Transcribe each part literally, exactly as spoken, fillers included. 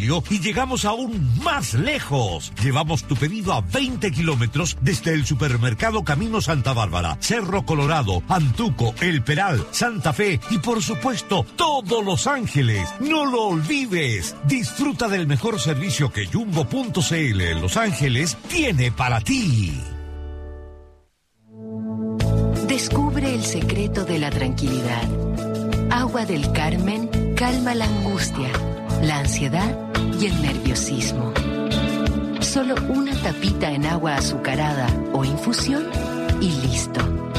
domicilio y llegamos aún más lejos. Llevamos tu pedido a veinte kilómetros desde el supermercado Camino Santa Bárbara, Cerro Colorado, Antuco, El Peral, Santa Fe y por supuesto todo Los Ángeles. No lo olvides. Disfruta del mejor servicio que Jumbo punto c l en Los Ángeles tiene para ti. Descubre el secreto de la tranquilidad. Agua del Carmen calma la angustia, la ansiedad y el nerviosismo. Solo una tapita en agua azucarada o infusión y listo.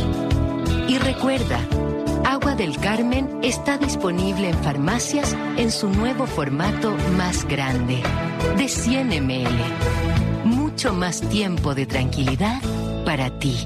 Y recuerda, Agua del Carmen está disponible en farmacias en su nuevo formato más grande, de cien mililitros. Mucho más tiempo de tranquilidad para ti.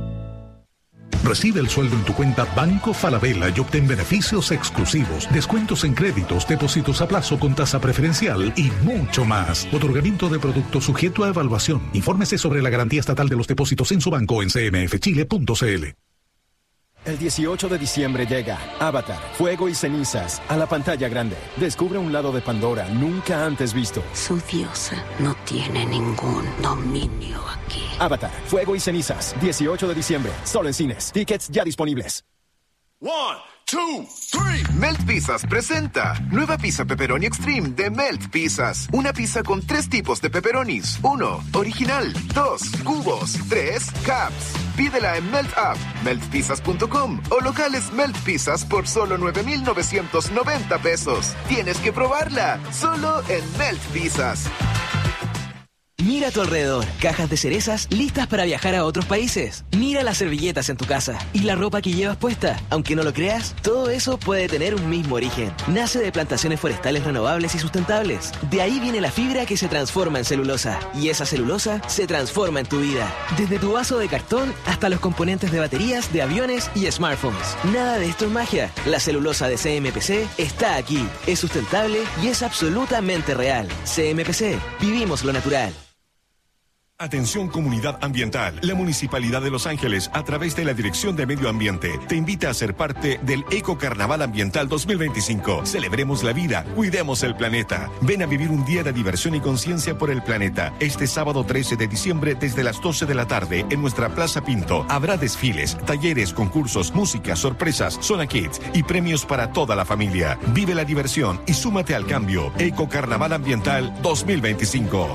Recibe el sueldo en tu cuenta Banco Falabella y obtén beneficios exclusivos, descuentos en créditos, depósitos a plazo con tasa preferencial y mucho más. Otorgamiento de productos sujeto a evaluación. Infórmese sobre la garantía estatal de los depósitos en su banco o en c m f chile punto c l. El dieciocho de diciembre llega Avatar, Fuego y Cenizas a la pantalla grande. Descubre un lado de Pandora nunca antes visto. Su diosa no tiene ningún dominio aquí. Avatar, Fuego y Cenizas, dieciocho de diciembre, solo en cines. Tickets ya disponibles. One, two, three. Melt Pizzas presenta nueva pizza pepperoni extreme de Melt Pizzas. Una pizza con tres tipos de pepperonis. Uno, original. Dos, cubos. Tres, caps. Pídela en Melt App, melt pizzas punto com o locales Melt Pizzas por solo nueve mil novecientos noventa pesos. Tienes que probarla, solo en Melt Pizzas. Mira a tu alrededor, cajas de cerezas listas para viajar a otros países. Mira las servilletas en tu casa y la ropa que llevas puesta. Aunque no lo creas, todo eso puede tener un mismo origen. Nace de plantaciones forestales renovables y sustentables. De ahí viene la fibra que se transforma en celulosa. Y esa celulosa se transforma en tu vida. Desde tu vaso de cartón hasta los componentes de baterías, de aviones y smartphones. Nada de esto es magia. La celulosa de C M P C está aquí. Es sustentable y es absolutamente real. C M P C. Vivimos lo natural. Atención comunidad ambiental. La Municipalidad de Los Ángeles, a través de la Dirección de Medio Ambiente, te invita a ser parte del Eco Carnaval Ambiental dos mil veinticinco. Celebremos la vida, cuidemos el planeta. Ven a vivir un día de diversión y conciencia por el planeta. Este sábado trece de diciembre desde las doce de la tarde en nuestra Plaza Pinto. Habrá desfiles, talleres, concursos, música, sorpresas, zona kids y premios para toda la familia. Vive la diversión y súmate al cambio. Eco Carnaval Ambiental dos mil veinticinco.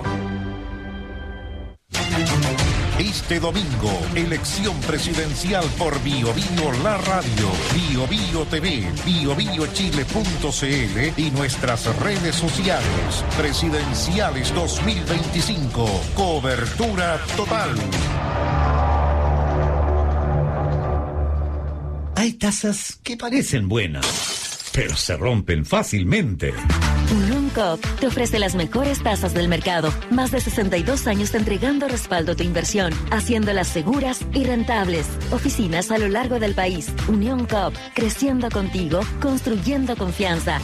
Este domingo, elección presidencial por Bio Bio La Radio, Bio Bio T V, bio bio chile punto c l y nuestras redes sociales. Presidenciales dos mil veinticinco. Cobertura total. Hay tazas que parecen buenas, pero se rompen fácilmente. Unión Coop te ofrece las mejores tasas del mercado. Más de sesenta y dos años entregando respaldo a tu inversión, haciéndolas seguras y rentables. Oficinas a lo largo del país. Unión Coop, creciendo contigo, construyendo confianza.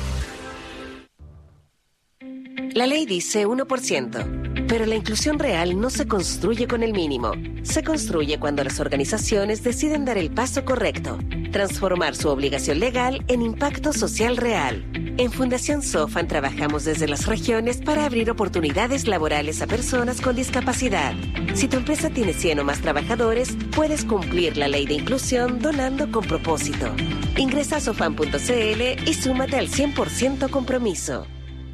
La ley dice uno por ciento, pero la inclusión real no se construye con el mínimo. Se construye cuando las organizaciones deciden dar el paso correcto, transformar su obligación legal en impacto social real. En Fundación Sofan trabajamos desde las regiones para abrir oportunidades laborales a personas con discapacidad. Si tu empresa tiene cien o más trabajadores, puedes cumplir la ley de inclusión donando con propósito. Ingresa a sofan punto c l y súmate al cien por ciento compromiso.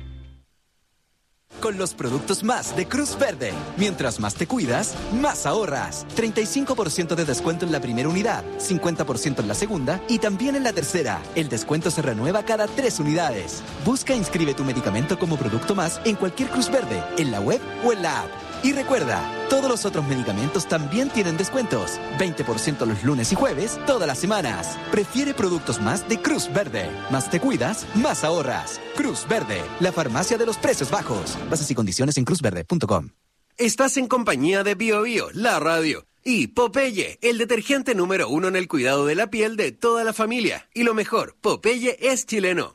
Con los productos más de Cruz Verde. Mientras más te cuidas, más ahorras. treinta y cinco por ciento de descuento en la primera unidad, cincuenta por ciento en la segunda y también en la tercera. El descuento se renueva cada tres unidades. Busca e inscribe tu medicamento como producto más en cualquier Cruz Verde, en la web o en la app. Y recuerda, todos los otros medicamentos también tienen descuentos. veinte por ciento los lunes y jueves, todas las semanas. Prefiere productos más de Cruz Verde. Más te cuidas, más ahorras. Cruz Verde, la farmacia de los precios bajos. Bases y condiciones en cruz verde punto com. Estás en compañía de Bio Bio, la radio. Y Popeye, el detergente número uno en el cuidado de la piel de toda la familia. Y lo mejor, Popeye es chileno.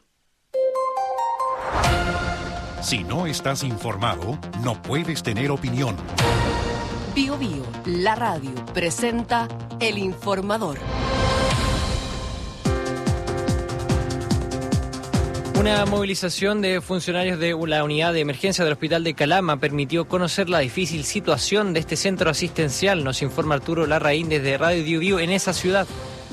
Si no estás informado, no puedes tener opinión. Bio Bio, la radio, presenta El Informador. Una movilización de funcionarios de la unidad de emergencia del Hospital de Calama permitió conocer la difícil situación de este centro asistencial, nos informa Arturo Larraín desde Radio Bio Bio en esa ciudad.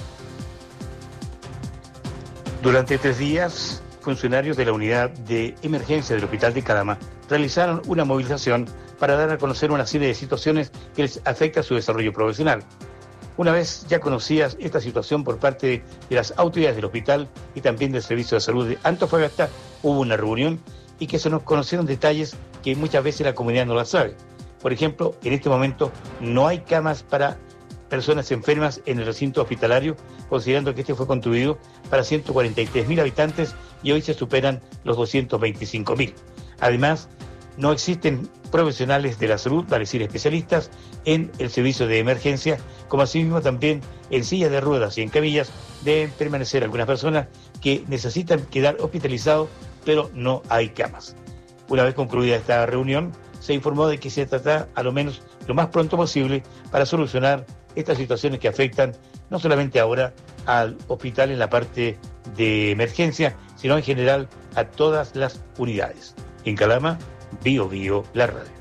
Durante tres días, funcionarios de la unidad de emergencia del Hospital de Calama realizaron una movilización para dar a conocer una serie de situaciones que les afecta a su desarrollo profesional. Una vez ya conocidas esta situación por parte de las autoridades del hospital y también del Servicio de Salud de Antofagasta, hubo una reunión y que se nos conocieron detalles que muchas veces la comunidad no la sabe. Por ejemplo, en este momento no hay camas para personas enfermas en el recinto hospitalario, considerando que este fue construido para ciento cuarenta y tres mil habitantes y hoy se superan los doscientos veinticinco mil. Además, no existen profesionales de la salud, vale decir especialistas, en el servicio de emergencia, como asimismo también en sillas de ruedas y en camillas deben permanecer algunas personas que necesitan quedar hospitalizados, pero no hay camas. Una vez concluida esta reunión, se informó de que se trata a lo menos lo más pronto posible para solucionar estas situaciones que afectan no solamente ahora al hospital en la parte de emergencia, sino en general a todas las unidades. En Calama, Bio Bio, la radio.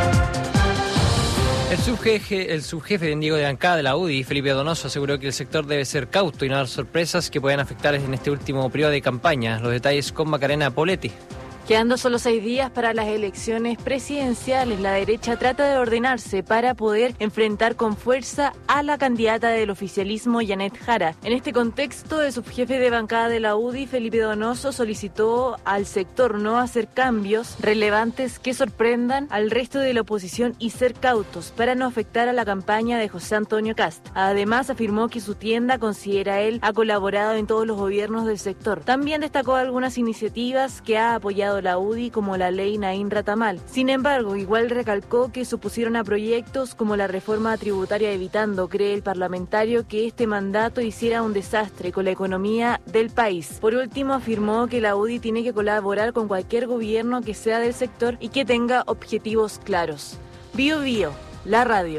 El subjefe, el subjefe Diego de bancada de la U D I, Felipe Donoso, aseguró que el sector debe ser cauto y no dar sorpresas que puedan afectar en este último periodo de campaña. Los detalles con Macarena Poletti. Quedando solo seis días para las elecciones presidenciales, la derecha trata de ordenarse para poder enfrentar con fuerza a la candidata del oficialismo, Janet Jara. En este contexto, el subjefe de bancada de la U D I, Felipe Donoso, solicitó al sector no hacer cambios relevantes que sorprendan al resto de la oposición y ser cautos para no afectar a la campaña de José Antonio Kast. Además, afirmó que su tienda, considera él, ha colaborado en todos los gobiernos del sector. También destacó algunas iniciativas que ha apoyado la U D I, como la ley Naín Ratamal. Sin embargo, igual recalcó que supusieron a proyectos como la reforma tributaria, evitando, cree el parlamentario, que este mandato hiciera un desastre con la economía del país. Por último, afirmó que la U D I tiene que colaborar con cualquier gobierno que sea del sector y que tenga objetivos claros. Bio Bio, la radio.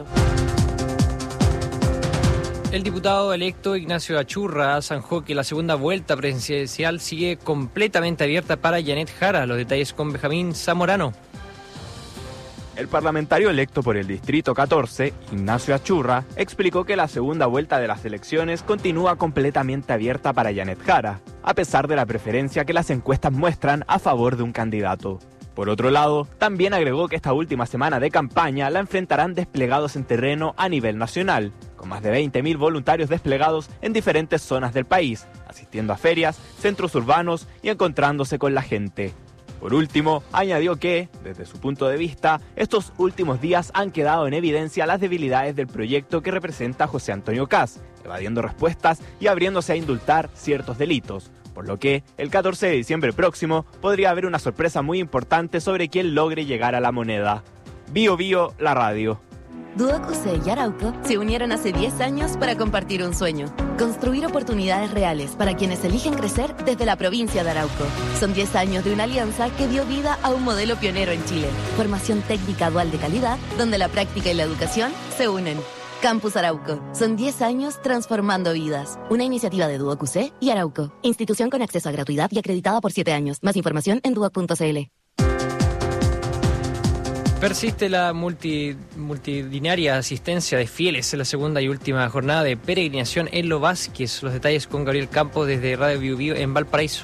El diputado electo Ignacio Achurra zanjó que la segunda vuelta presidencial sigue completamente abierta para Janet Jara. Los detalles con Benjamín Zamorano. El parlamentario electo por el Distrito catorce, Ignacio Achurra, explicó que la segunda vuelta de las elecciones continúa completamente abierta para Janet Jara, a pesar de la preferencia que las encuestas muestran a favor de un candidato. Por otro lado, también agregó que esta última semana de campaña la enfrentarán desplegados en terreno a nivel nacional, con más de veinte mil voluntarios desplegados en diferentes zonas del país, asistiendo a ferias, centros urbanos y encontrándose con la gente. Por último, añadió que, desde su punto de vista, estos últimos días han quedado en evidencia las debilidades del proyecto que representa José Antonio Kast, evadiendo respuestas y abriéndose a indultar ciertos delitos. Por lo que, el catorce de diciembre próximo, podría haber una sorpresa muy importante sobre quién logre llegar a la moneda. Bio Bio, la radio. Duoc U C y Arauco se unieron hace diez años para compartir un sueño: construir oportunidades reales para quienes eligen crecer desde la provincia de Arauco. Son diez años de una alianza que dio vida a un modelo pionero en Chile. Formación técnica dual de calidad, donde la práctica y la educación se unen. Campus Arauco. Son diez años transformando vidas. Una iniciativa de Duoc U C y Arauco. Institución con acceso a gratuidad y acreditada por siete años. Más información en duoc punto c l. Persiste la multi, multitudinaria asistencia de fieles en la segunda y última jornada de peregrinación en Lo Vázquez. Los detalles con Gabriel Campos desde Radio Bio Bio en Valparaíso.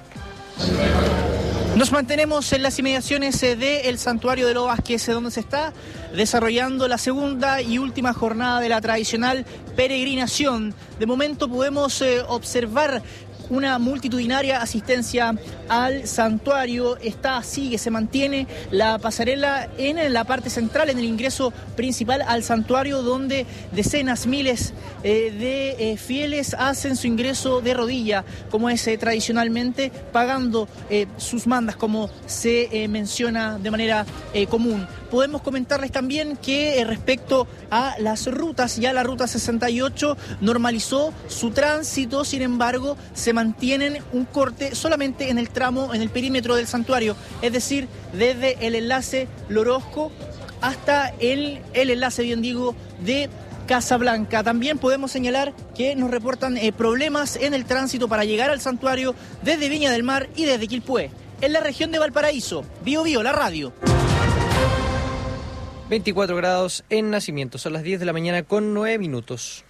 Nos mantenemos en las inmediaciones del santuario de Lo Vázquez, donde se está desarrollando la segunda y última jornada de la tradicional peregrinación. De momento podemos eh, observar una multitudinaria asistencia al santuario. Está así que se mantiene la pasarela en la parte central, en el ingreso principal al santuario, donde decenas, miles eh, de eh, fieles hacen su ingreso de rodilla, como es eh, tradicionalmente, pagando eh, sus mandas, como se eh, menciona de manera eh, común. Podemos comentarles también que eh, respecto a las rutas, ya la ruta sesenta y ocho normalizó su tránsito, sin embargo, se mantienen un corte solamente en el tramo, en el perímetro del santuario, es decir, desde el enlace Lorozco hasta el, el enlace, bien digo, de Casablanca. También podemos señalar que nos reportan eh, problemas en el tránsito para llegar al santuario desde Viña del Mar y desde Quilpué. En la región de Valparaíso, Bio Bio, la radio. veinticuatro grados en Nacimiento, son las diez de la mañana con nueve minutos.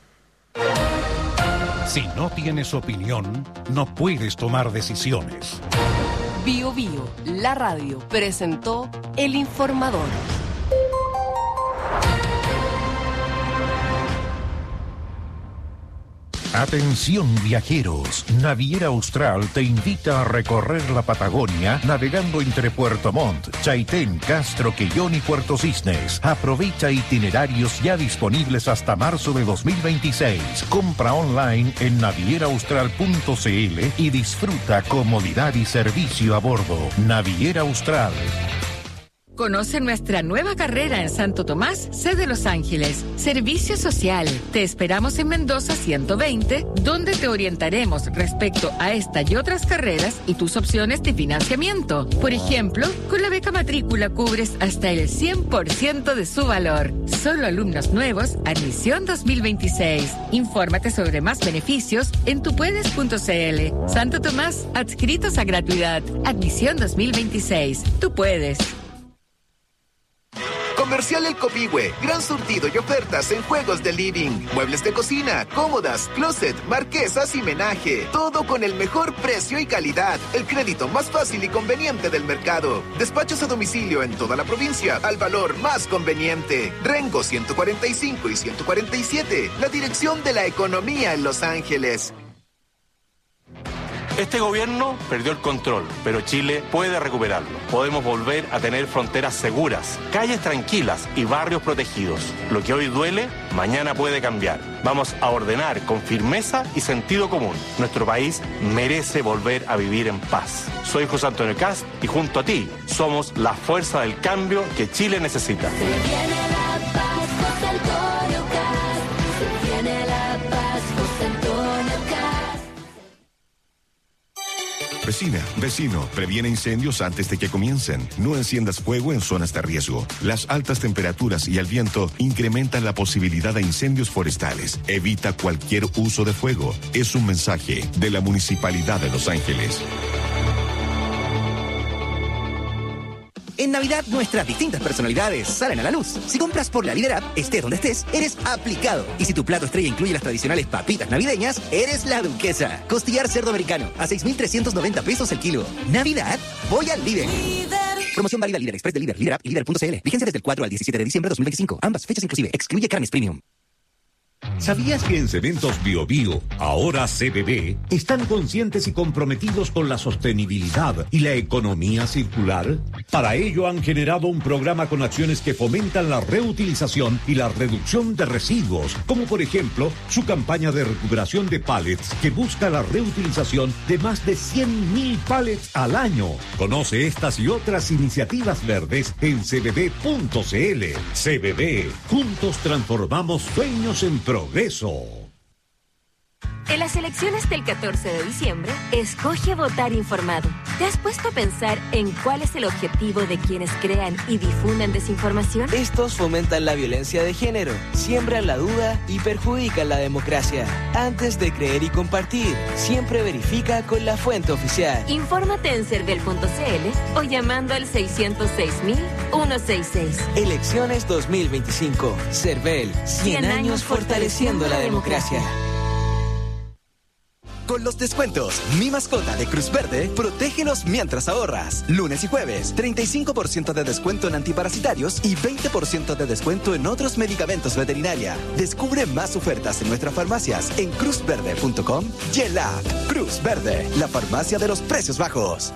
Si no tienes opinión, no puedes tomar decisiones. Bio Bio, la radio, presentó El Informador. Atención viajeros, Naviera Austral te invita a recorrer la Patagonia navegando entre Puerto Montt, Chaitén, Castro, Quellón y Puerto Cisnes. Aprovecha itinerarios ya disponibles hasta marzo de dos mil veintiséis. Compra online en naviera austral punto c l y disfruta comodidad y servicio a bordo. Naviera Austral. Conoce nuestra nueva carrera en Santo Tomás, sede Los Ángeles. Servicio Social. Te esperamos en Mendoza ciento veinte, donde te orientaremos respecto a esta y otras carreras y tus opciones de financiamiento. Por ejemplo, con la beca matrícula cubres hasta el cien por ciento de su valor. Solo alumnos nuevos, admisión dos mil veintiséis. Infórmate sobre más beneficios en tupuedes punto c l. Santo Tomás, adscritos a gratuidad. Admisión dos mil veintiséis. Tú puedes. Comercial El Copihue, gran surtido y ofertas en juegos de living, muebles de cocina, cómodas, closet, marquesas y menaje. Todo con el mejor precio y calidad. El crédito más fácil y conveniente del mercado. Despachos a domicilio en toda la provincia al valor más conveniente. Rengo ciento cuarenta y cinco y ciento cuarenta y siete, la dirección de la economía en Los Ángeles. Este gobierno perdió el control, pero Chile puede recuperarlo. Podemos volver a tener fronteras seguras, calles tranquilas y barrios protegidos. Lo que hoy duele, mañana puede cambiar. Vamos a ordenar con firmeza y sentido común. Nuestro país merece volver a vivir en paz. Soy José Antonio Kast y junto a ti somos la fuerza del cambio que Chile necesita. Se viene la paz, José Antonio Kast. Se viene la paz, José Antonio Kast. Vecina, vecino, previene incendios antes de que comiencen. No enciendas fuego en zonas de riesgo. Las altas temperaturas y el viento incrementan la posibilidad de incendios forestales. Evita cualquier uso de fuego. Es un mensaje de la Municipalidad de Los Ángeles. En Navidad, nuestras distintas personalidades salen a la luz. Si compras por la Líder App, estés donde estés, eres aplicado. Y si tu plato estrella incluye las tradicionales papitas navideñas, eres la duquesa. Costillar cerdo americano, a seis mil trescientos noventa pesos el kilo. Navidad, voy al Líder. Promoción válida Líder Express de Líder, Líder App y Líder punto c l. Vigencia desde el cuatro al diecisiete de diciembre de dos mil veinticinco. Ambas fechas inclusive. Excluye carnes premium. ¿Sabías que en Cementos Bio Bio, ahora C B B, están conscientes y comprometidos con la sostenibilidad y la economía circular? Para ello han generado un programa con acciones que fomentan la reutilización y la reducción de residuos, como por ejemplo su campaña de recuperación de pallets que busca la reutilización de más de cien mil pallets al año. Conoce estas y otras iniciativas verdes en c b b punto c l. C B B, juntos transformamos sueños en progreso. En las elecciones del catorce de diciembre, escoge votar informado. ¿Te has puesto a pensar en cuál es el objetivo de quienes crean y difunden desinformación? Estos fomentan la violencia de género, siembran la duda y perjudican la democracia. Antes de creer y compartir, siempre verifica con la fuente oficial. Infórmate en cervel punto c l o llamando al seiscientos seis mil ciento sesenta y seis. Elecciones dos mil veinticinco. Cervel, cien años fortaleciendo la democracia. Con los descuentos, mi mascota de Cruz Verde, protégenos mientras ahorras. Lunes y jueves, treinta y cinco por ciento de descuento en antiparasitarios y veinte por ciento de descuento en otros medicamentos veterinaria. Descubre más ofertas en nuestras farmacias en cruz verde punto com y en la app Cruz Verde, la farmacia de los precios bajos.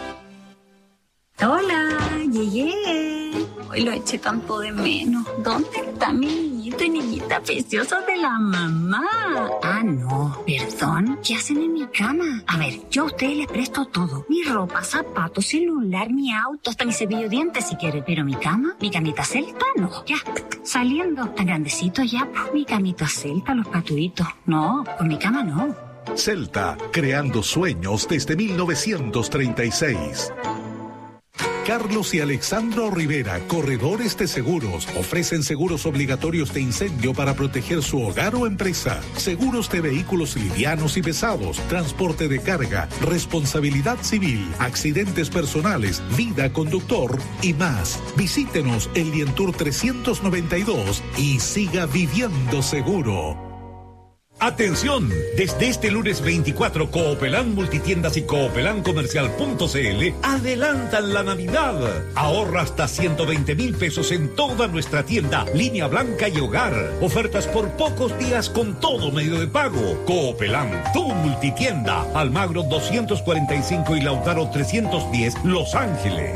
Hola, llegué. Hoy lo eché tanto de menos. ¿Dónde está mi niñito y niñita preciosa de la mamá? Ah, no, perdón. ¿Qué hacen en mi cama? A ver, yo a ustedes les presto todo. Mi ropa, zapatos, celular, mi auto, hasta mi cepillo de dientes si quieren. Pero mi cama, mi camita celta, no. Ya, saliendo. Tan grandecito ya, pues, mi camita celta, los paturitos. No, con mi cama no. Celta, creando sueños desde mil novecientos treinta y seis. Carlos y Alexandro Rivera, corredores de seguros, ofrecen seguros obligatorios de incendio para proteger su hogar o empresa, seguros de vehículos livianos y pesados, transporte de carga, responsabilidad civil, accidentes personales, vida conductor y más. Visítenos en Lientour trescientos noventa y dos y siga viviendo seguro. Atención, desde este lunes veinticuatro, Coopelán Multitiendas y Coopelán Comercial punto c l adelantan la Navidad. Ahorra hasta ciento veinte mil pesos en toda nuestra tienda, línea blanca y hogar. Ofertas por pocos días con todo medio de pago. Coopelán, tu multitienda. Almagro doscientos cuarenta y cinco y Lautaro trescientos diez, Los Ángeles.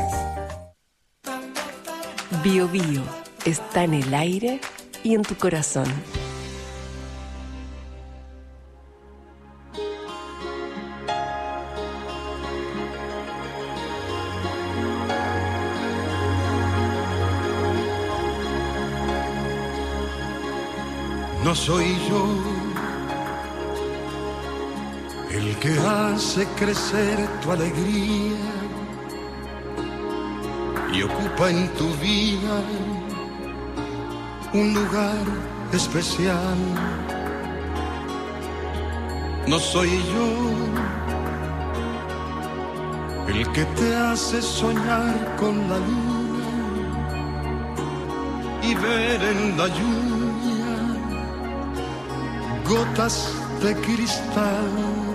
Bio Bio está en el aire y en tu corazón. No soy yo el que hace crecer tu alegría y ocupa en tu vida un lugar especial. No soy yo el que te hace soñar con la luna y ver en la lluvia gotas de cristal.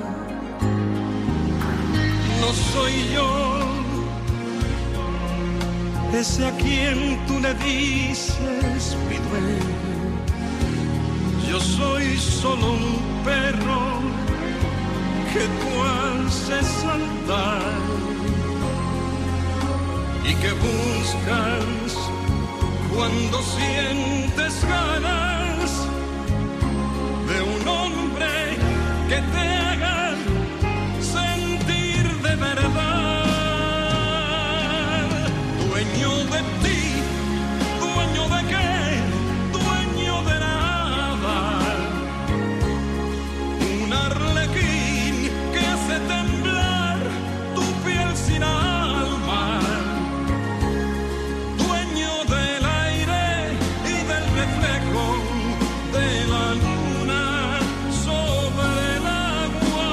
No soy yo ese a quien tú le dices mi dueño. Yo soy solo un perro que tú haces saltar y que buscas cuando sientes ganas de un hombre que te haga sentir de verdad. Dueño de ti, dueño de qué, dueño de nada. Un arlequín que hace temblar tu piel sin alma. Dueño del aire y del reflejo de la luna sobre el agua.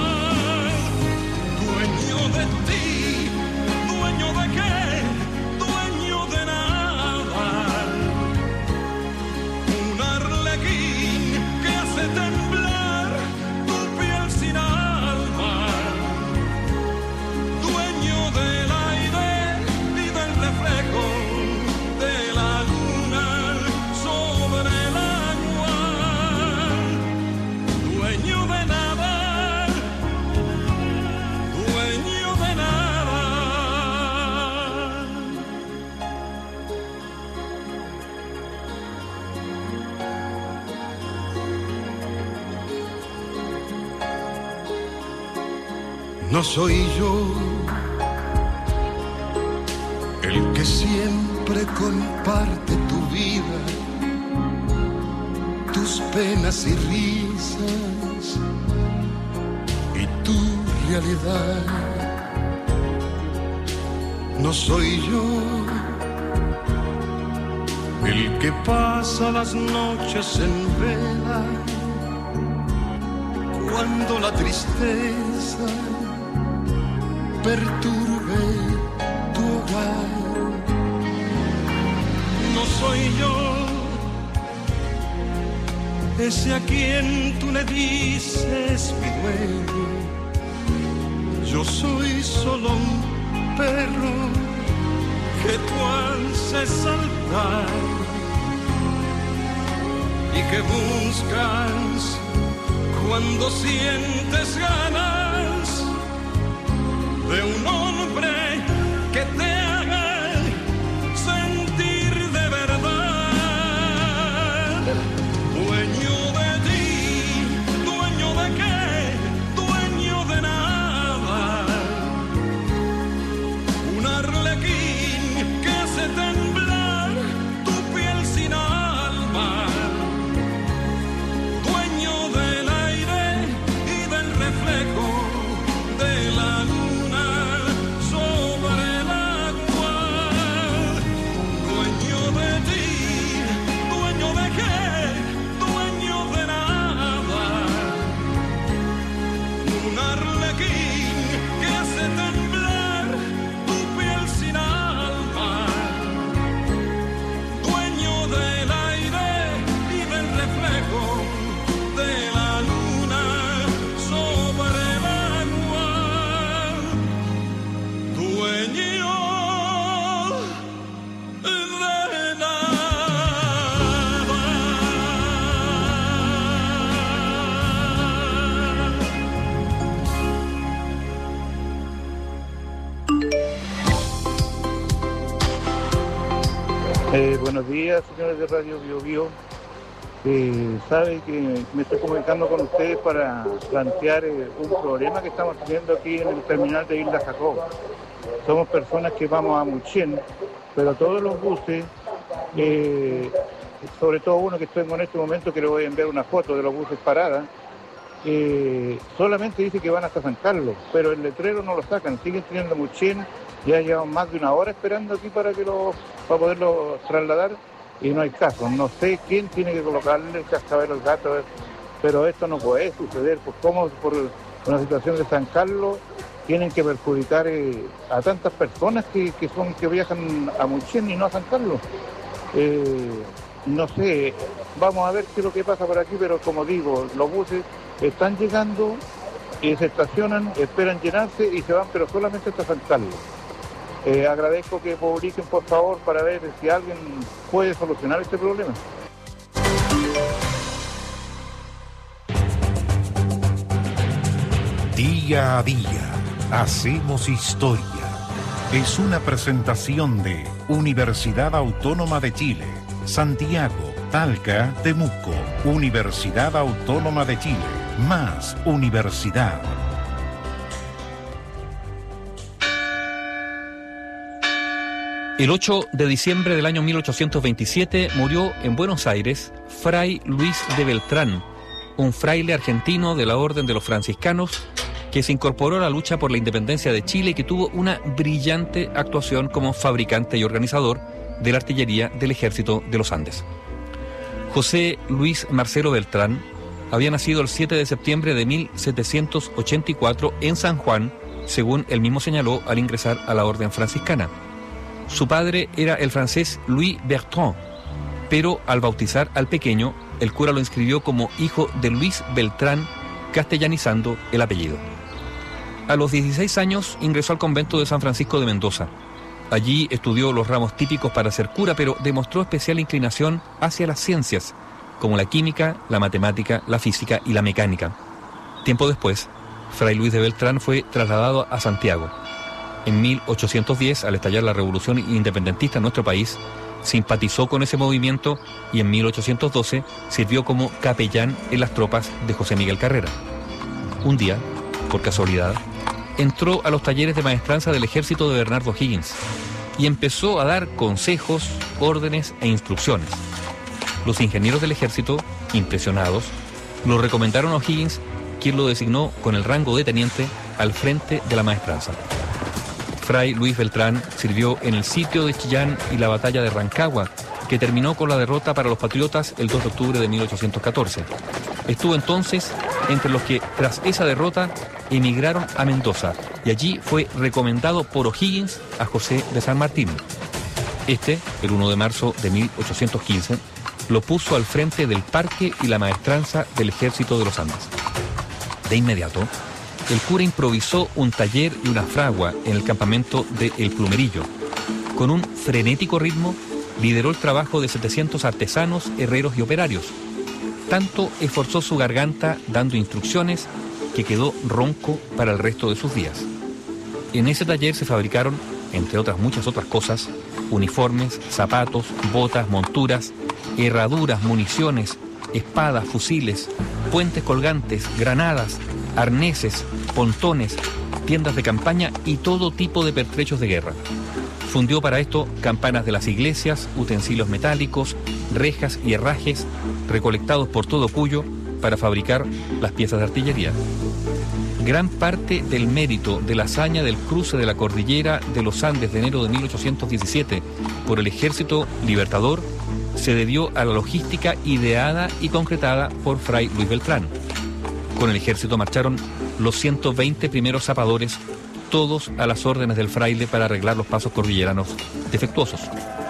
Dueño de ti, dueño de qué, dueño de nada. Un arlequín que hace temblar tu piel sin alma. Dueño del aire y del reflejo de la luna sobre el agua. Dueño de nada, dueño de nada. No soy yo el que siempre comparte tu vida, tus penas y risas y tu realidad. No soy yo el que pasa las noches en vela cuando la tristeza perturbe tu hogar. No soy yo ese a quien tú le dices mi dueño. Yo soy solo un perro que tú haces saltar y que buscas cuando sientes ganas de un hombre que te haga sentir de verdad. Dueño de ti, dueño de qué, dueño de nada. Un arlequín que hace temblar tu piel sin alma. Dueño del aire y del reflejo de la luna. Eh, buenos días, señores de Radio Bio Bio. Eh, sabe que me estoy comunicando con ustedes para plantear eh, un problema que estamos teniendo aquí en el terminal de Isla Jacob. Somos personas que vamos a Muchén, pero todos los buses, eh, sobre todo uno que estoy en este momento, que le voy a enviar una foto de los buses paradas, eh, solamente dice que van hasta San Carlos, pero el letrero no lo sacan, siguen teniendo Muchén, ya llevan más de una hora esperando aquí para que lo, para poderlo trasladar y no hay caso. No sé quién tiene que colocarle el cascabel al gato, pero esto no puede suceder, pues cómo por una situación de San Carlos tienen que perjudicar eh, a tantas personas que, que son que viajan a Muchén y no a San Carlos. Eh, no sé, vamos a ver qué es lo que pasa por aquí, pero como digo, los buses están llegando y se estacionan, esperan llenarse y se van, pero solamente hasta San Carlos. Eh, agradezco que publiquen, por favor, para ver si alguien puede solucionar este problema. Día a día, hacemos historia. Es una presentación de Universidad Autónoma de Chile, Santiago, Talca, Temuco. Universidad Autónoma de Chile, más universidad. El ocho de diciembre del año mil ochocientos veintisiete murió en Buenos Aires Fray Luis de Beltrán, un fraile argentino de la Orden de los Franciscanos que se incorporó a la lucha por la independencia de Chile y que tuvo una brillante actuación como fabricante y organizador de la artillería del Ejército de los Andes. José Luis Marcelo Beltrán había nacido el siete de septiembre de mil setecientos ochenta y cuatro en San Juan, según él mismo señaló al ingresar a la Orden Franciscana. Su padre era el francés Louis Bertrand, pero al bautizar al pequeño, el cura lo inscribió como hijo de Luis Beltrán, castellanizando el apellido. A los dieciséis años ingresó al convento de San Francisco de Mendoza. Allí estudió los ramos típicos para ser cura, pero demostró especial inclinación hacia las ciencias, como la química, la matemática, la física y la mecánica. Tiempo después, Fray Luis de Beltrán fue trasladado a Santiago. En mil ochocientos diez, al estallar la revolución independentista en nuestro país, simpatizó con ese movimiento y en mil ochocientos doce sirvió como capellán en las tropas de José Miguel Carrera. Un día, por casualidad, entró a los talleres de maestranza del ejército de Bernardo Higgins y empezó a dar consejos, órdenes e instrucciones. Los ingenieros del ejército, impresionados, lo recomendaron a Higgins, quien lo designó con el rango de teniente al frente de la maestranza. Fray Luis Beltrán sirvió en el sitio de Chillán y la batalla de Rancagua, que terminó con la derrota para los patriotas el dos de octubre de mil ochocientos catorce. Estuvo entonces entre los que, tras esa derrota, emigraron a Mendoza, y allí fue recomendado por O'Higgins a José de San Martín. Este, el uno de marzo de mil ochocientos quince, lo puso al frente del parque y la maestranza del Ejército de los Andes. De inmediato, el cura improvisó un taller y una fragua en el campamento de El Plumerillo. Con un frenético ritmo, lideró el trabajo de setecientos artesanos, herreros y operarios. Tanto esforzó su garganta dando instrucciones que quedó ronco para el resto de sus días. En ese taller se fabricaron, entre otras muchas otras cosas, uniformes, zapatos, botas, monturas, herraduras, municiones, espadas, fusiles, puentes colgantes, granadas, arneses, pontones, tiendas de campaña y todo tipo de pertrechos de guerra. Fundió para esto campanas de las iglesias, utensilios metálicos, rejas y herrajes recolectados por todo Cuyo para fabricar las piezas de artillería. Gran parte del mérito de la hazaña del cruce de la cordillera de los Andes de enero de mil ochocientos diecisiete por el Ejército Libertador se debió a la logística ideada y concretada por Fray Luis Beltrán. Con el ejército marcharon los ciento veinte primeros zapadores, todos a las órdenes del fraile para arreglar los pasos cordilleranos defectuosos.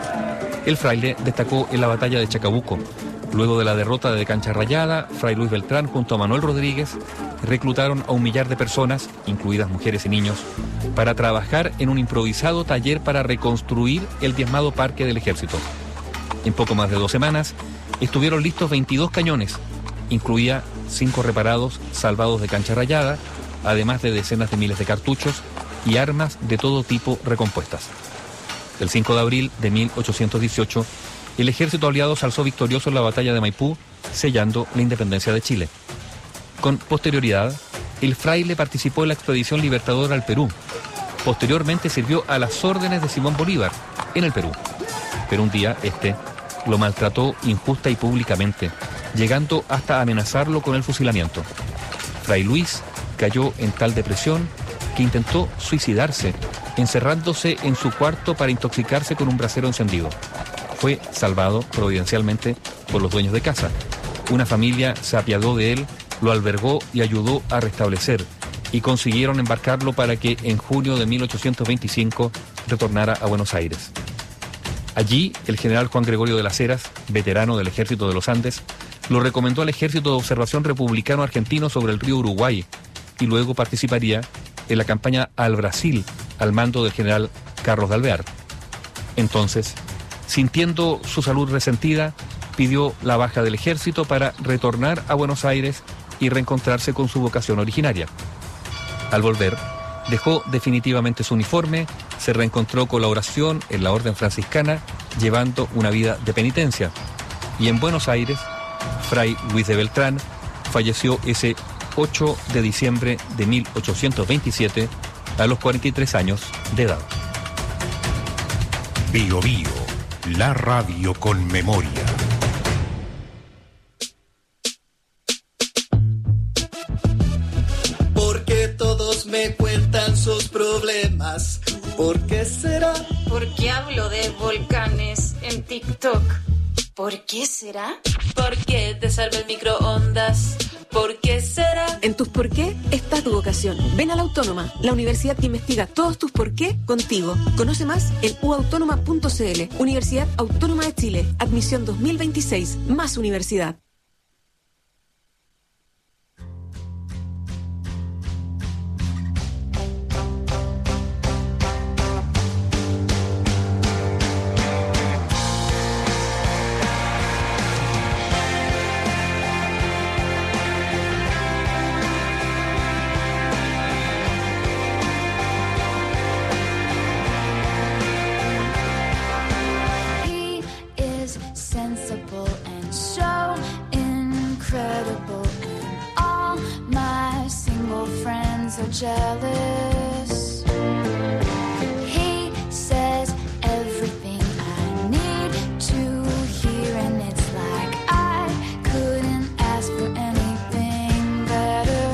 El fraile destacó en la batalla de Chacabuco. Luego de la derrota de Cancha Rayada, Fray Luis Beltrán junto a Manuel Rodríguez reclutaron a un millar de personas, incluidas mujeres y niños, para trabajar en un improvisado taller para reconstruir el diezmado parque del ejército. En poco más de dos semanas estuvieron listos veintidós cañones, incluía cinco reparados salvados de Cancha Rayada, además de decenas de miles de cartuchos y armas de todo tipo recompuestas. El cinco de abril de mil ochocientos dieciocho, el ejército aliado se alzó victorioso en la batalla de Maipú, sellando la independencia de Chile. Con posterioridad, el fraile participó en la expedición libertadora al Perú. Posteriormente sirvió a las órdenes de Simón Bolívar en el Perú. Pero un día este lo maltrató injusta y públicamente, llegando hasta amenazarlo con el fusilamiento. Fray Luis cayó en tal depresión que intentó suicidarse, encerrándose en su cuarto para intoxicarse con un brasero encendido. Fue salvado providencialmente por los dueños de casa. Una familia se apiadó de él, lo albergó y ayudó a restablecer, y consiguieron embarcarlo para que en junio de mil ochocientos veinticinco retornara a Buenos Aires. Allí, el general Juan Gregorio de las Heras, veterano del Ejército de los Andes, lo recomendó al Ejército de Observación Republicano Argentino sobre el río Uruguay, y luego participaría en la campaña al Brasil, al mando del general Carlos de Alvear. Entonces, sintiendo su salud resentida, pidió la baja del ejército para retornar a Buenos Aires y reencontrarse con su vocación originaria. Al volver, dejó definitivamente su uniforme, se reencontró con la oración en la orden franciscana, llevando una vida de penitencia. Y en Buenos Aires, Fray Luis de Beltrán falleció ese ocho de diciembre de mil ochocientos veintisiete a los cuarenta y tres años de edad. Bio Bio, la radio con memoria. Porque todos me cuentan sus problemas. ¿Por qué será? Porque hablo de volcanes en TikTok. ¿Por qué será? Porque te salva el microondas. ¿Por qué será? En tus por qué está tu vocación. Ven a la Autónoma, la universidad que investiga todos tus por qué contigo. Conoce más en u autónoma punto c l. Universidad Autónoma de Chile. Admisión dos mil veintiséis. Más universidad. Jealous. He says everything I need to hear, and it's like I couldn't ask for anything better.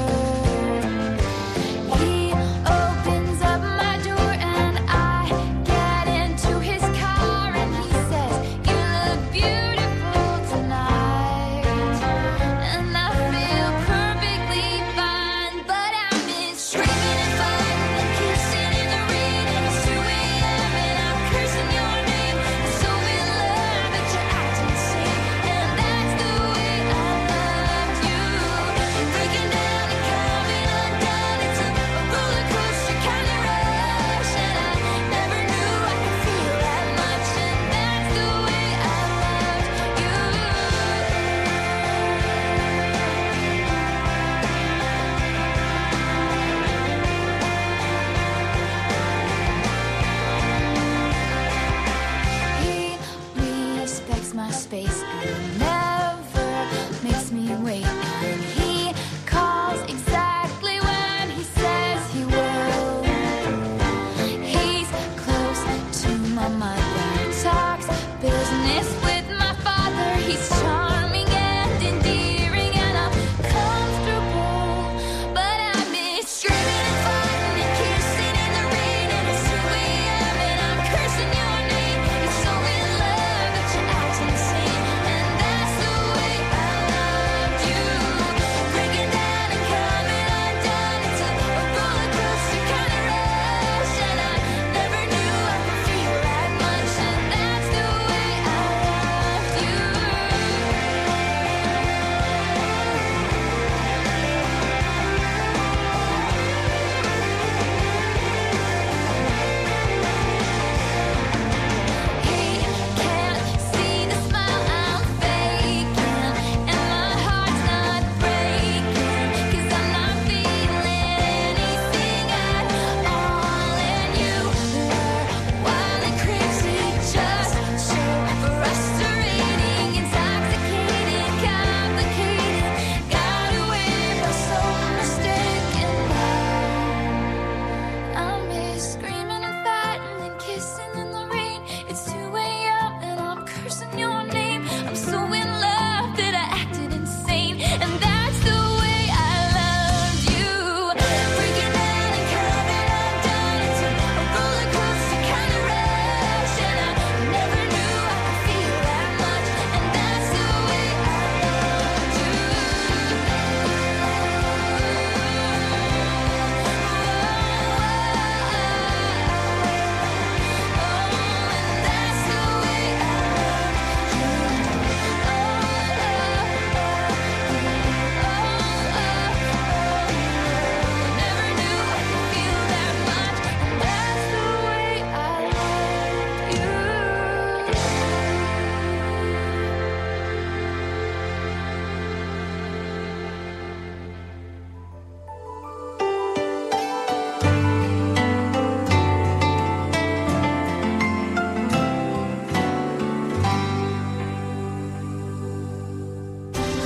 He opens up my door and I get into his car, and he says, "You look beautiful tonight," and I feel perfectly fine, but I'm screaming and fighting and kissing in the rain, and it's two a m and I'm cursing your name. I'm so in love that you're acting insane, and that's the way I loved you. Breaking down and coming undone, it's a roller coaster kind of rush, and I never knew I could feel that much, and that's the way I loved you. He respects my space and never makes me wait, and he calls exactly when he says he will. He's close to my mother, talks business with my father. He's charming and endearing, and I'm comfortable, but I miss screaming and fighting and kissing in the rain, and it's two a m and I'm cursing your name. You're so in love that you're acting insane, and that's the way I loved you.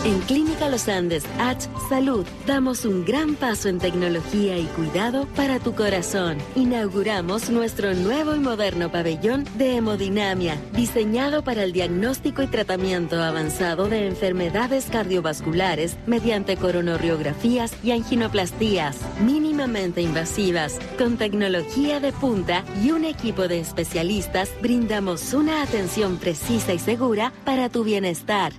En Clínica Los Andes H Salud damos un gran paso en tecnología y cuidado para tu corazón. Inauguramos nuestro nuevo y moderno pabellón de hemodinamia, diseñado para el diagnóstico y tratamiento avanzado de enfermedades cardiovasculares mediante coronariografías y anginoplastías mínimamente invasivas. Con tecnología de punta y un equipo de especialistas, brindamos una atención precisa y segura para tu bienestar.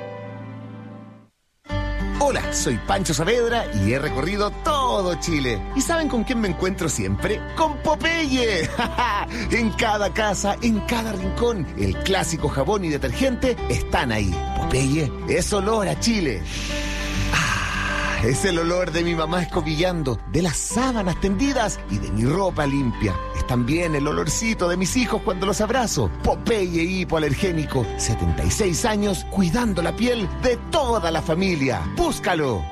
Hola, soy Pancho Saavedra y he recorrido todo Chile. ¿Y saben con quién me encuentro siempre? ¡Con Popeye! En cada casa, en cada rincón, el clásico jabón y detergente están ahí. Popeye es olor a Chile. Ah, es el olor de mi mamá escobillando, de las sábanas tendidas y de mi ropa limpia. Es también el olorcito de mis hijos cuando los abrazo. Popeye hipoalergénico, setenta y seis años, cuidando la piel de toda la familia. ¡Búscalo!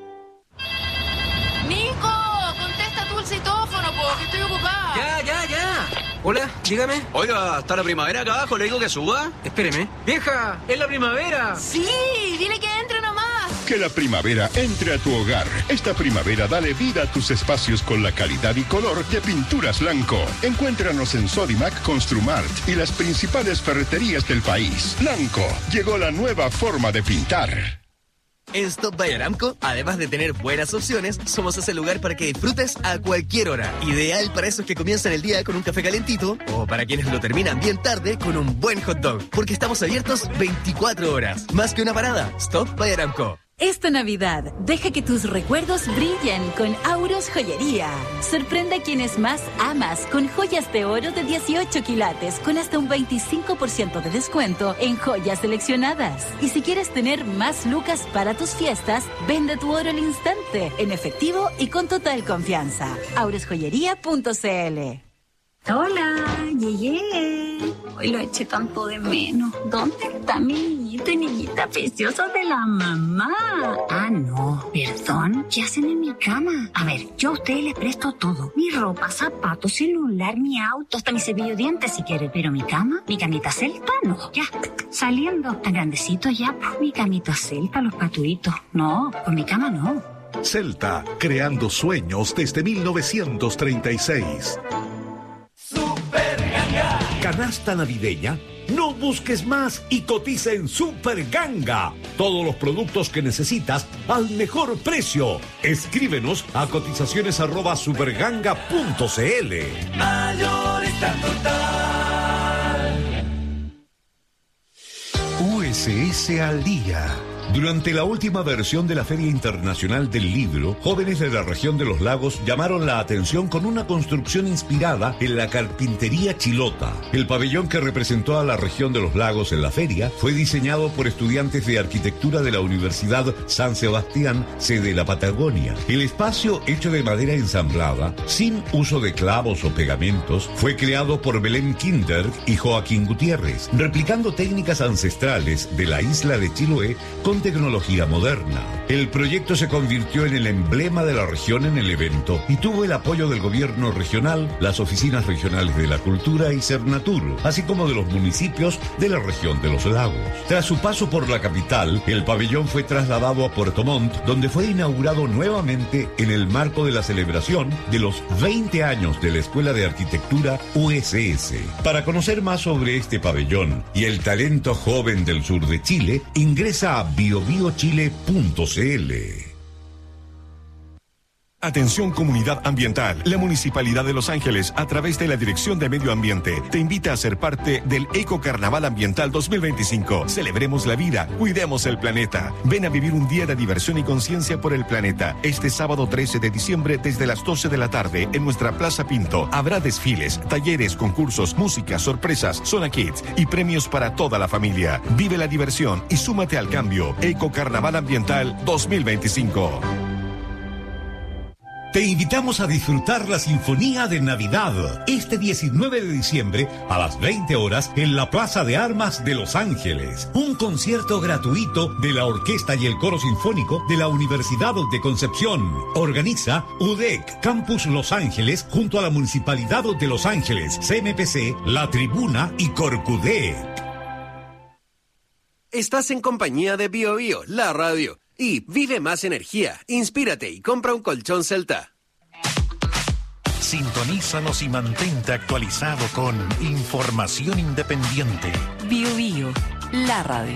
¡Nico! Contesta tú el citófono, po, que estoy ocupada. Ya, ya, ya. Hola, dígame. Oiga, ¿está la primavera acá abajo? ¿Le digo que suba? Espéreme. ¡Vieja! ¡Es la primavera! Sí, dile que entre nomás. Que la primavera entre a tu hogar. Esta primavera dale vida a tus espacios con la calidad y color de Pinturas Blanco. Encuéntranos en Sodimac, Construmart y las principales ferreterías del país. Blanco, llegó la nueva forma de pintar. En Stop by Aramco, además de tener buenas opciones, somos ese lugar para que disfrutes a cualquier hora. Ideal para esos que comienzan el día con un café calentito o para quienes lo terminan bien tarde con un buen hot dog. Porque estamos abiertos veinticuatro horas. Más que una parada, Stop by Aramco. Esta Navidad, deja que tus recuerdos brillen con Auros Joyería. Sorprende a quienes más amas con joyas de oro de dieciocho quilates con hasta un veinticinco por ciento de descuento en joyas seleccionadas. Y si quieres tener más lucas para tus fiestas, vende tu oro al instante, en efectivo y con total confianza. auros joyería punto c l. Hola, llegué. Hoy lo eché tanto de menos. ¿Dónde está mi niñito y niñita preciosa de la mamá? Ah, no, perdón. ¿Qué hacen en mi cama? A ver, yo a ustedes les presto todo. Mi ropa, zapatos, celular, mi auto, hasta mi cepillo de dientes si quieren. Pero mi cama, mi camita celta, no. Ya, saliendo. Tan grandecito ya, pues mi camita celta, los patuitos. No, con mi cama no. Celta, creando sueños desde mil novecientos treinta y seis. Canasta navideña, no busques más y cotiza en Super Ganga. Todos los productos que necesitas al mejor precio. Escríbenos a cotizaciones arroba superganga punto cl. Mayorista Total. U S S al día. Durante la última versión de la Feria Internacional del Libro, jóvenes de la región de los lagos llamaron la atención con una construcción inspirada en la carpintería chilota. El pabellón que representó a la región de los lagos en la feria fue diseñado por estudiantes de arquitectura de la Universidad San Sebastián, sede de la Patagonia. El espacio, hecho de madera ensamblada, sin uso de clavos o pegamentos, fue creado por Belén Kinder y Joaquín Gutiérrez, replicando técnicas ancestrales de la isla de Chiloé con tecnología moderna. El proyecto se convirtió en el emblema de la región en el evento y tuvo el apoyo del gobierno regional, las oficinas regionales de la cultura y Cernatur, así como de los municipios de la región de los lagos. Tras su paso por la capital, el pabellón fue trasladado a Puerto Montt, donde fue inaugurado nuevamente en el marco de la celebración de los veinte años de la Escuela de Arquitectura U S S. Para conocer más sobre este pabellón y el talento joven del sur de Chile, ingresa a bio bio chile punto c l. Atención comunidad ambiental. La Municipalidad de Los Ángeles, a través de la Dirección de Medio Ambiente, te invita a ser parte del Eco Carnaval Ambiental dos mil veinticinco. Celebremos la vida, cuidemos el planeta. Ven a vivir un día de diversión y conciencia por el planeta. Este sábado trece de diciembre desde las doce de la tarde en nuestra Plaza Pinto. Habrá desfiles, talleres, concursos, música, sorpresas, zona kids y premios para toda la familia. Vive la diversión y súmate al cambio. Eco Carnaval Ambiental dos mil veinticinco. Te invitamos a disfrutar la Sinfonía de Navidad este diecinueve de diciembre a las veinte horas en la Plaza de Armas de Los Ángeles. Un concierto gratuito de la Orquesta y el Coro Sinfónico de la Universidad de Concepción. Organiza U D E C Campus Los Ángeles junto a la Municipalidad de Los Ángeles, C M P C, La Tribuna y Corcudec. Estás en compañía de Bio Bio, la radio. Y vive más energía, inspírate y compra un colchón Celta. Sintonízanos y mantente actualizado con información independiente. Bio Bio, la radio.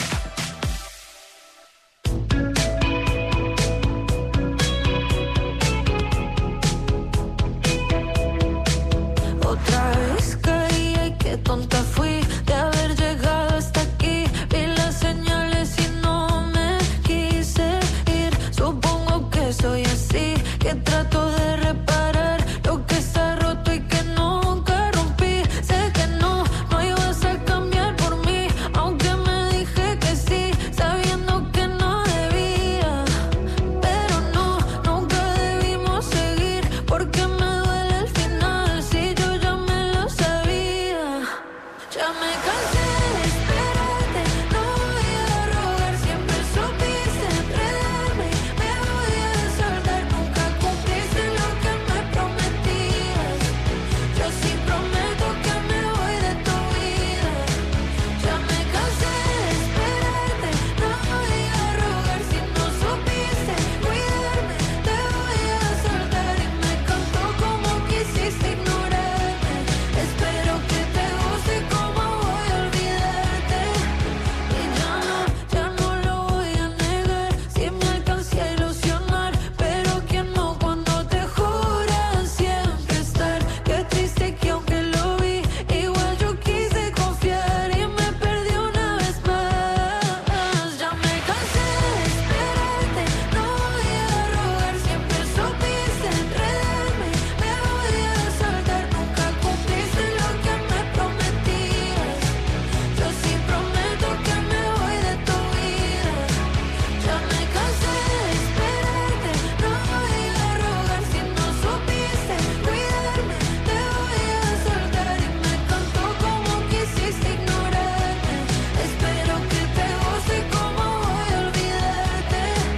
Otra vez caí, ay, qué tonta fui de haber llegado hasta aquí. Vi las señales y no me quise ir. Supongo que soy así, que trato de reparar lo que está roto y que nunca rompí. Sé que no, no ibas a cambiar por mí, aunque me dije que sí, sabiendo que no debía. Pero no, nunca debimos seguir, porque me duele el final, si yo ya me lo sabía. Ya me cansé de esperarte, no voy a rogar, siempre supiste enredarme. Me voy a soltar, nunca cumpliste lo que me prometías. Yo sí prometo que me voy de tu vida. Ya me cansé de esperarte, no voy a rogar, si no supiste cuidarme. Te voy a soltar y me encantó como quisiste ignorarme. Espero que te guste como voy a olvidarte. Y ya no, ya no lo voy a negar, si me alcancé a ilusionar. Pero quien no cuando te juran siempre estar. Qué triste que aunque lo vi, igual yo quise confiar y me perdí una vez más. Ya me cansé de esperarte, no voy a rogar, siempre supiste enredarme. Me voy a soltar, nunca cumpliste lo que me prometías. Yo sí prometo que me voy de tu vida. Ya me cansé de esperarte, no voy a rogar, si no supiste cuidarme. Te voy a soltar y me encantó como quisiste ignorarme. Espero que te guste como voy a olvidarte.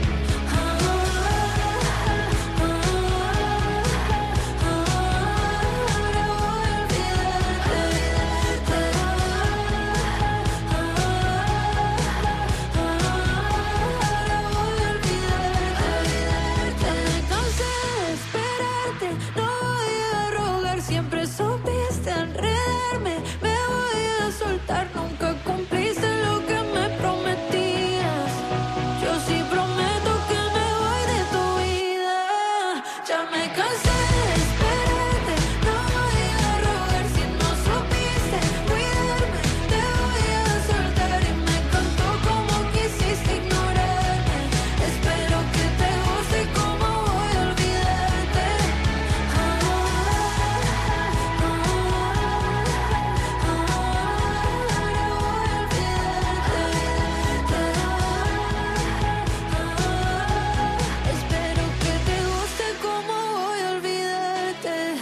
Me cansé de esperarte, no voy a rogar, siempre supiste enredarme. Me voy a soltar, nunca cumpliste lo que me prometías. Yo sí prometo que me voy de tu vida. Ya me cansé de esperarte, no voy a rogar, si no supiste cuidarme. Te voy a soltar y me encantó como quisiste ignorarme. Espero que te guste como voy a olvidarte. Espero que te guste como voy a olvidarte.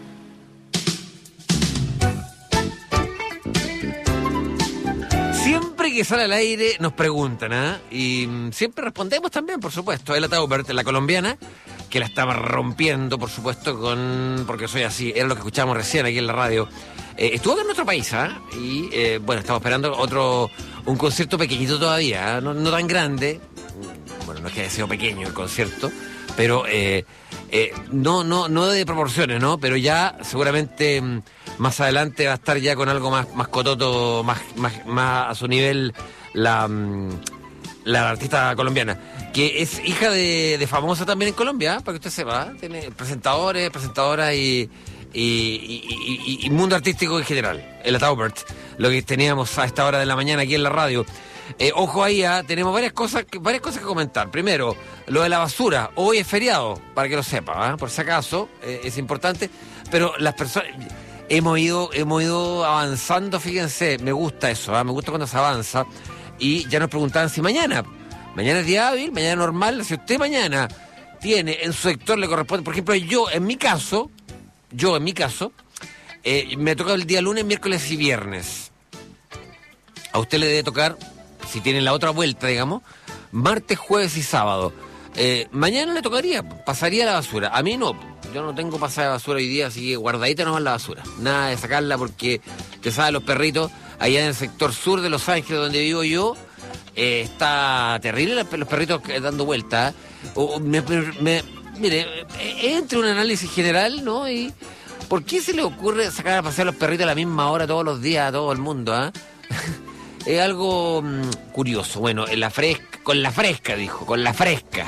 Siempre que sale al aire nos preguntan, ¿ah? Y mm, siempre respondemos también, por supuesto. Ela Taubert, la colombiana, que la estaba rompiendo, por supuesto, con... porque soy así, era lo que escuchábamos recién aquí en la radio. Eh, estuvo acá en nuestro país, ¿ah? Y, eh, bueno, estamos esperando otro... un concierto pequeñito todavía, ¿ah? no, no tan grande. Bueno, no es que haya sido pequeño el concierto, pero... Eh, eh, no, no, no de proporciones, ¿no? Pero ya seguramente... mm, más adelante va a estar ya con algo más, más cototo, más, más, más a su nivel la, mm, la artista colombiana, que es hija de, de famosa también en Colombia, ¿eh? Para que usted sepa, ¿eh? Tiene presentadores, presentadoras y, y, y, y, y mundo artístico en general. Ela Taubert, lo que teníamos a esta hora de la mañana aquí en la radio. Eh, ojo ahí, ¿eh? Tenemos varias cosas, que, varias cosas que comentar. Primero, lo de la basura. Hoy es feriado, para que lo sepa, ¿eh? Por si acaso, eh, es importante. Pero las personas... Hemos ido, hemos ido avanzando, fíjense, me gusta eso, ¿eh? Me gusta cuando se avanza. Y ya nos preguntaban si mañana, mañana es día hábil, mañana normal, si usted mañana tiene en su sector le corresponde, por ejemplo, yo en mi caso, yo en mi caso, eh, me toca el día lunes, miércoles y viernes. A usted le debe tocar, si tiene la otra vuelta, digamos, martes, jueves y sábado. Eh, mañana le tocaría, pasaría la basura. A mí no, yo no tengo pasada de basura hoy día, así que guardadita nomás la basura. Nada de sacarla porque, te saben los perritos, allá en el sector sur de Los Ángeles, donde vivo yo, eh, está terrible los perritos dando vueltas. O, me, me, mire, entre un análisis general, ¿no? Y ¿por qué se le ocurre sacar a pasear a los perritos a la misma hora todos los días a todo el mundo, ah? ¿eh? Es algo mmm, curioso. Bueno, en la fresca, con la fresca, dijo, con la fresca.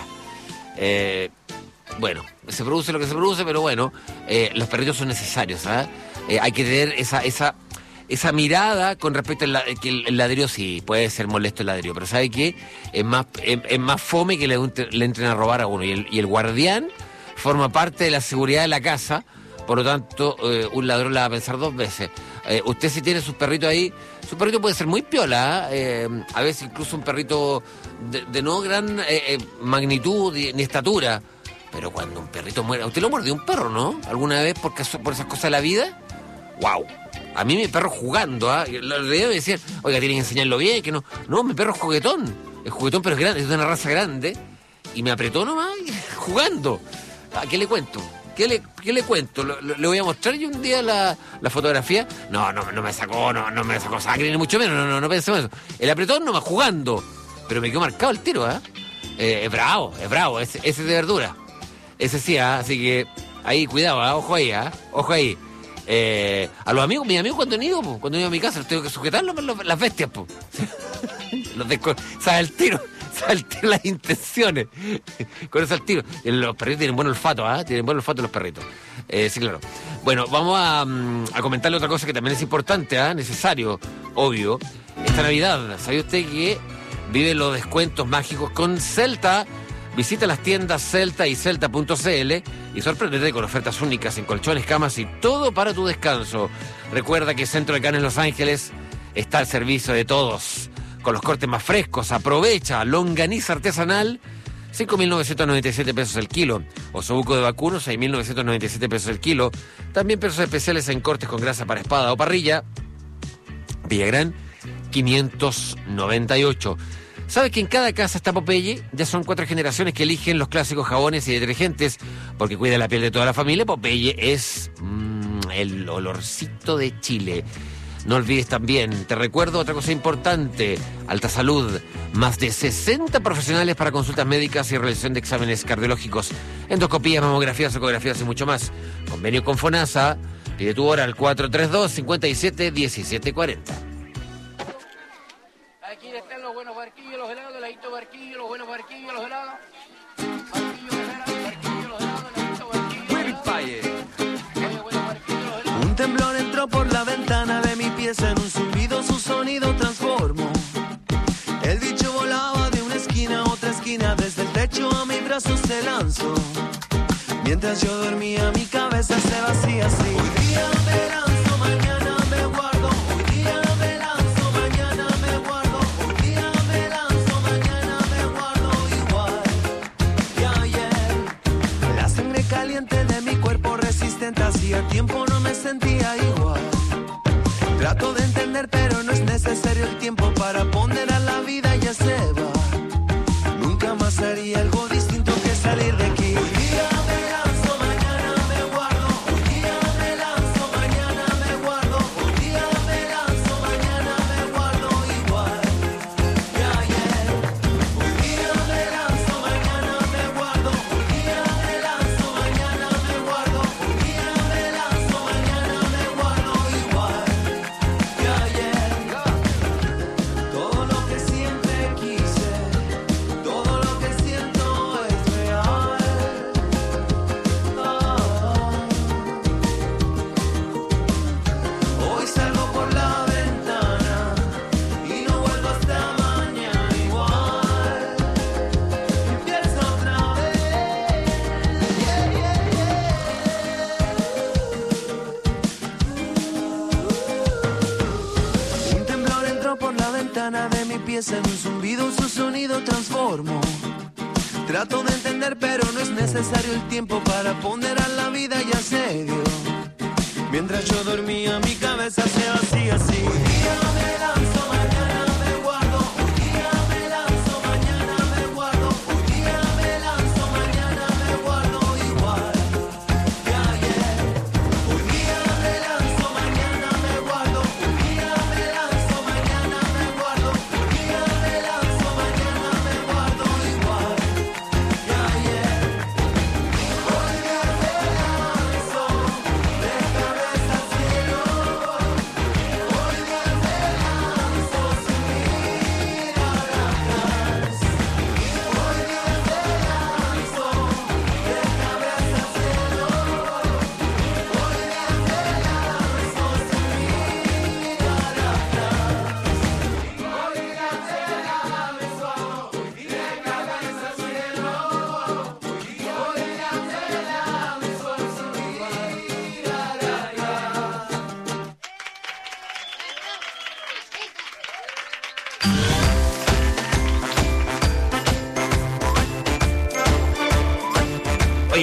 Eh, bueno, se produce lo que se produce, pero bueno, eh, los perritos son necesarios, ¿ah? Eh, hay que tener esa esa esa mirada con respecto al que el, el ladrillo. Sí, puede ser molesto el ladrillo, pero ¿sabe qué? Es más, es, es más fome que le, le entren a robar a uno. Y el, y el guardián forma parte de la seguridad de la casa, por lo tanto, eh, un ladrón la va a pensar dos veces. Eh, usted si tiene sus perritos ahí, su perrito puede ser muy piola, ¿eh? Eh, a veces incluso un perrito de, de no gran eh, eh, magnitud ni, ni estatura, pero cuando un perrito muere, ¿usted lo mordió un perro, no? ¿Alguna vez por, caso, por esas cosas de la vida? ¡Wow! A mí mi perro jugando, ¿ah? ¿eh? Los de me decían, oiga, tienen que enseñarlo bien, que no. No, mi perro es juguetón, es juguetón pero es grande, es de una raza grande, y me apretó nomás jugando. ¿A qué le cuento? ¿Qué le, qué le cuento? ¿Le, le voy a mostrar yo un día la, la fotografía? No, no, no me sacó, no, no me sacó sangre, ni mucho menos, no, no, no pensemos eso. El apretón nomás jugando, pero me quedó marcado el tiro, ¿ah? ¿eh? Eh, es bravo, es bravo, ese, ese es de verdura. Ese sí, ¿ah? Así que ahí, cuidado, ¿ah? Ojo ahí, ¿ah? Ojo ahí. Eh, a los amigos, mis amigos cuando han ido, po, cuando han ido a mi casa, los tengo que sujetar los, los, las bestias, po. Los desco- sabe el tiro, sabe el tiro las intenciones. Con eso el tiro. Los perritos tienen buen olfato, ¿ah? ¿eh? Tienen buen olfato los perritos. Eh, sí, claro. Bueno, vamos a, a comentarle otra cosa que también es importante, ¿ah? ¿eh? Necesario, obvio. Esta Navidad, ¿sabe usted que vive los descuentos mágicos con Celta? Visita las tiendas Celta y Celta punto c l y sorpréndete con ofertas únicas en colchones, camas y todo para tu descanso. Recuerda que Centro de Carne en Los Ángeles está al servicio de todos. Con los cortes más frescos, aprovecha longaniza artesanal, cinco mil novecientos noventa y siete pesos el kilo. Osobuco de vacuno, seis mil novecientos noventa y siete pesos el kilo. También precios especiales en cortes con grasa para espada o parrilla. Villagrán, quinientos noventa y ocho. ¿Sabes que en cada casa está Popeye? Ya son cuatro generaciones que eligen los clásicos jabones y detergentes porque cuida la piel de toda la familia. Popeye es mmm, el olorcito de Chile. No olvides también, te recuerdo otra cosa importante, Alta Salud, más de sesenta profesionales para consultas médicas y realización de exámenes cardiológicos, endoscopías, mamografías, ecografías y mucho más. Convenio con FONASA, pide tu hora al cuatro tres dos, cinco siete, uno siete cuatro cero. Aquí están los buenos barquillos, los helados, el ladito barquillo, los buenos barquillos, los helados. Un temblor entró por la ventana de mi pieza, en un zumbido su sonido transformó. El bicho volaba de una esquina a otra esquina, desde el techo a mi brazo se lanzó. Mientras yo dormía mi cabeza se vacía así. Hoy día me lanzo, mañana me guardo. Hoy día me lanzo, mañana me guardo. Hoy día me lanzo, mañana me guardo igual que ayer. La sangre caliente de mi cuerpo resistente, hacía tiempo no me sentía igual. Trato de entender pero no es necesario el tiempo para ponderar la vida, ya se va. Nunca más haría algo distinto que salir de aquí. Hoy día me lanzo, mañana me guardo. Hoy día me lanzo, mañana me guardo. Hoy día me lanzo, mañana me guardo igual que ayer. Hoy día me lanzo, mañana me guardo. Hoy día me lanzo, mañana me guardo. Hoy día me lanzo, mañana me guardo igual que ayer. Todo lo que siempre quise, todo lo que siento es real. Oh. Hoy salgo por la ventana y no vuelvo hasta mañana igual. Empiezo otra vez. Yeah, yeah, yeah. Un temblor entró por la ventana de mi pieza, en un zumbido su sonido transformó. Trato de entender pero no es necesario el tiempo para ponderar la vida, ya se dio. Mientras yo dormía mi cabeza se vacía así. Hoy día me lanzo, mañana me guardo. Hoy día me lanzo, mañana me guardo. Hoy día me lanzo, mañana me guardo igual que ayer. Hoy día me lanzo, mañana me guardo. Hoy día me lanzo,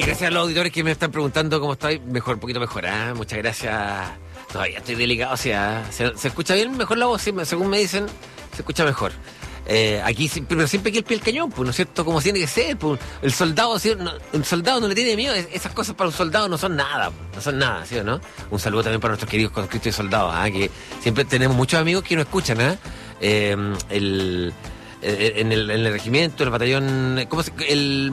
gracias a los auditores que me están preguntando cómo estoy. Mejor, un poquito mejor, ¿eh? Muchas gracias. Todavía estoy delicado, o sea, ¿se, se escucha bien mejor la voz? Sí, según me dicen, se escucha mejor. Eh, aquí, pero siempre que el pie el cañón, pues, ¿no es cierto? Como tiene que ser, pues, el soldado, ¿sí? No, el soldado no le tiene miedo, esas cosas para un soldado no son nada, no son nada, ¿sí o no? Un saludo también para nuestros queridos conscriptos y soldados, ¿eh? Que siempre tenemos muchos amigos que nos escuchan, ¿eh? Eh, el, en, el, en el regimiento, el batallón, ¿cómo se, el,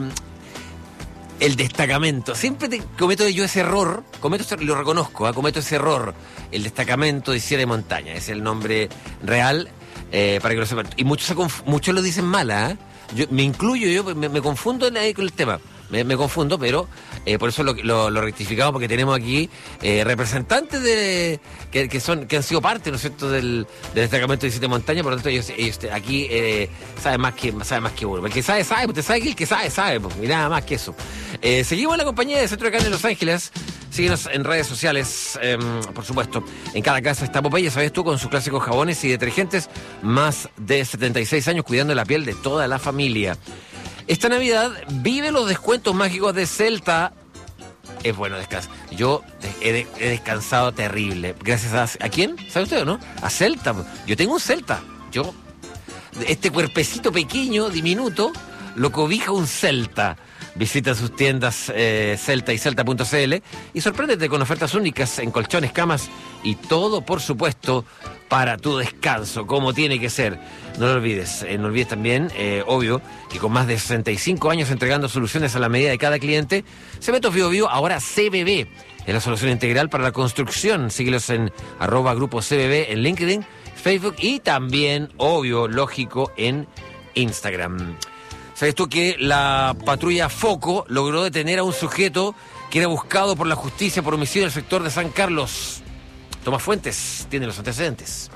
el destacamento. Siempre te, cometo yo ese error, cometo ese, lo reconozco, ¿eh? Cometo ese error. El destacamento de Sierra de Montaña, es el nombre real. Eh, para que lo sepan. Y muchos, conf- muchos lo dicen mala, ¿eh? Yo, me incluyo, yo me, me confundo ahí con el tema. Me, me confundo, pero eh, por eso lo, lo, lo rectificamos, porque tenemos aquí eh, representantes de que, que son que han sido parte, ¿no es cierto?, del, del destacamento de Siete Montañas. Por lo tanto, ellos, ellos aquí eh, saben más que sabe más que uno. El que sabe, sabe. Usted sabe que el que sabe, sabe. Pues, y nada más que eso. Eh, seguimos en la compañía de Centro de Carne de Los Ángeles. Síguenos en redes sociales, eh, por supuesto. En cada casa está Popeye, ¿sabes tú? Con sus clásicos jabones y detergentes. Más de setenta y seis años cuidando la piel de toda la familia. Esta Navidad vive los descuentos mágicos de Celta. Es bueno descansar. Yo he, de- he descansado terrible. Gracias a... ¿A quién? ¿Sabe usted o no? A Celta. Yo tengo un Celta. Yo... Este cuerpecito pequeño, diminuto, lo cobija un Celta. Visita sus tiendas eh, Celta y Celta punto c l y sorpréndete con ofertas únicas en colchones, camas y todo, por supuesto, para tu descanso, como tiene que ser. No lo olvides. Eh, no olvides también, eh, obvio, que con más de sesenta y cinco años entregando soluciones a la medida de cada cliente, Cementos Bio Bio, ahora C B B, es la solución integral para la construcción. Síguelos en arroba grupo C B B en LinkedIn, Facebook y también, obvio, lógico, en Instagram. ¿Sabes tú que la patrulla Foco logró detener a un sujeto que era buscado por la justicia por homicidio en el sector de San Carlos? Tomás Fuentes tiene los antecedentes.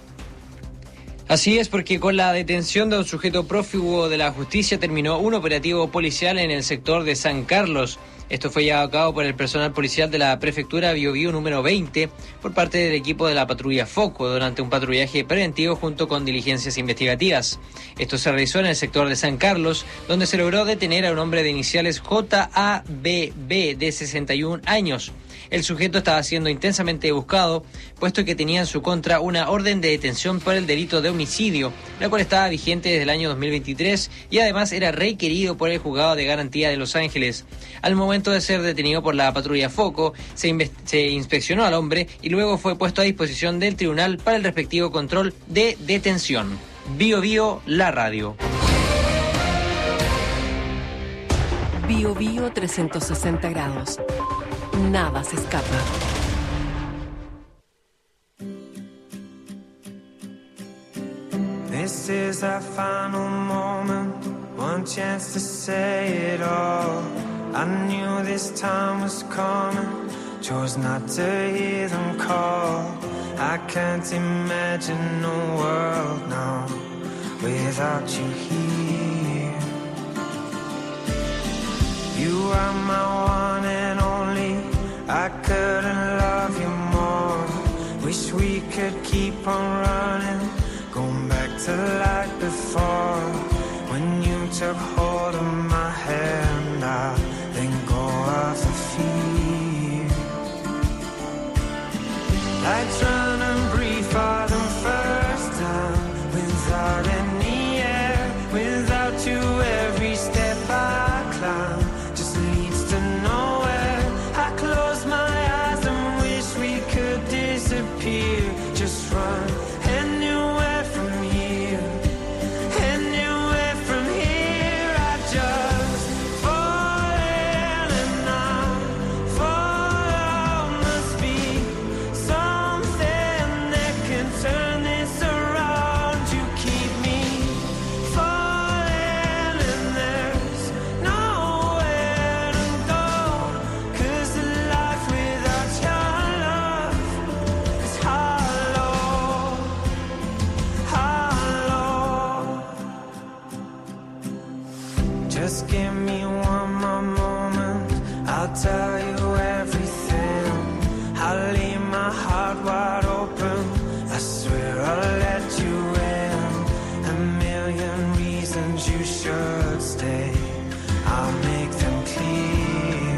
Así es, porque con la detención de un sujeto prófugo de la justicia terminó un operativo policial en el sector de San Carlos. Esto fue llevado a cabo por el personal policial de la prefectura Bio Bio número veinte por parte del equipo de la patrulla Foco durante un patrullaje preventivo junto con diligencias investigativas. Esto se realizó en el sector de San Carlos, donde se logró detener a un hombre de iniciales J A B B de sesenta y un años. El sujeto estaba siendo intensamente buscado, puesto que tenía en su contra una orden de detención por el delito de homicidio, la cual estaba vigente desde el año dos mil veintitrés y además era requerido por el Juzgado de Garantía de Los Ángeles. Al momento de ser detenido por la patrulla Foco, se, inve- se inspeccionó al hombre y luego fue puesto a disposición del tribunal para el respectivo control de detención. Bio Bio, la radio. Bio Bio trescientos sesenta grados. Nada se escapa. This is our final moment, one chance to say it all. I knew this time was coming, chose not to hear them call. I can't imagine a world now without you here. You are my one and only, I couldn't love you more. Wish we could keep on running, going back to like before. When you took hold of my hand, I let go of the fear. Like trying to breathe for the first time without any air. Without you, every step I climb just leads to nowhere. I close my eyes and wish we could disappear. Just run anywhere from here, anywhere from here. I just fallen and I fall. Must be something that can turn this around. You keep me falling and there's nowhere to go. 'Cause a life without your love is hollow, hollow. Just give me one more moment, I'll tell you everything. I'll leave my heart wide open, I swear I'll let you in. A million reasons you should stay, I'll make them clear.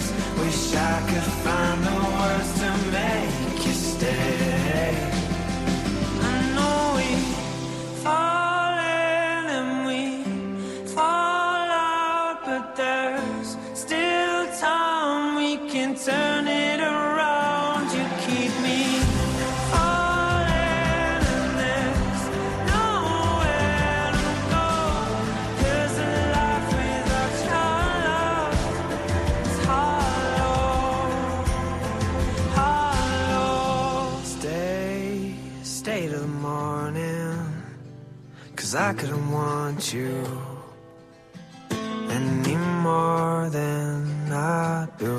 days. Wish I could find the words to make you stay. I know we falling and we fall out, but there's still time. We can turn it around. You keep me falling, and there's nowhere to go. 'Cause a life without your love is hollow, hollow. Stay, stay till the morning, 'cause I couldn't want you any more than I do.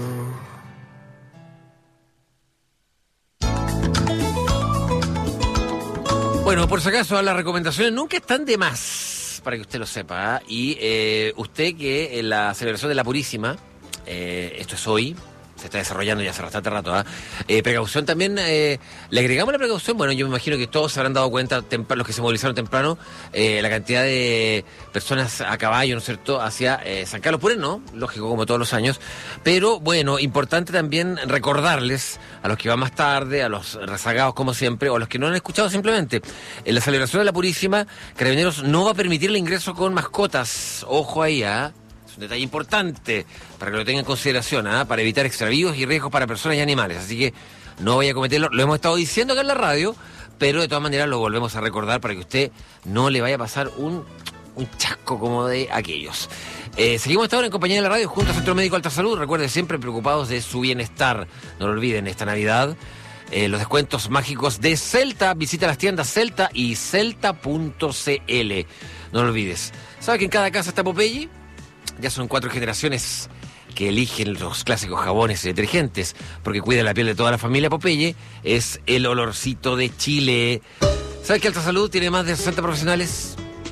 Bueno, por si acaso, las recomendaciones nunca están de más, para que usted lo sepa. ¿eh? Y eh, usted que en la celebración de la Purísima, eh, esto es hoy, se está desarrollando ya hace bastante rato, ¿eh? Eh, precaución también, eh, le agregamos la precaución. Bueno, yo me imagino que todos se habrán dado cuenta, los que se movilizaron temprano, eh, la cantidad de personas a caballo, ¿no es cierto?, hacia eh, San Carlos Purén, ¿no? Lógico, como todos los años. Pero, bueno, importante también recordarles a los que van más tarde, a los rezagados como siempre, o a los que no han escuchado simplemente, en la celebración de la Purísima, Carabineros no va a permitir el ingreso con mascotas. Ojo ahí, ¿ah? ¿eh? Un detalle importante para que lo tengan en consideración, ¿eh? Para evitar extravíos y riesgos para personas y animales. Así que no vaya a cometerlo. Lo hemos estado diciendo acá en la radio, pero de todas maneras lo volvemos a recordar para que usted no le vaya a pasar un, un chasco como de aquellos. Eh, seguimos esta hora en compañía de la radio junto al Centro Médico Alta Salud. Recuerde, siempre preocupados de su bienestar. No lo olviden, esta Navidad, eh, los descuentos mágicos de Celta. Visita las tiendas Celta y celta punto c l. No lo olvides. ¿Sabe que en cada casa está Popeye? Ya son cuatro generaciones que eligen los clásicos jabones y detergentes porque cuida la piel de toda la familia. Popeye es el olorcito de Chile. ¿Sabes que Alta Salud tiene más de sesenta profesionales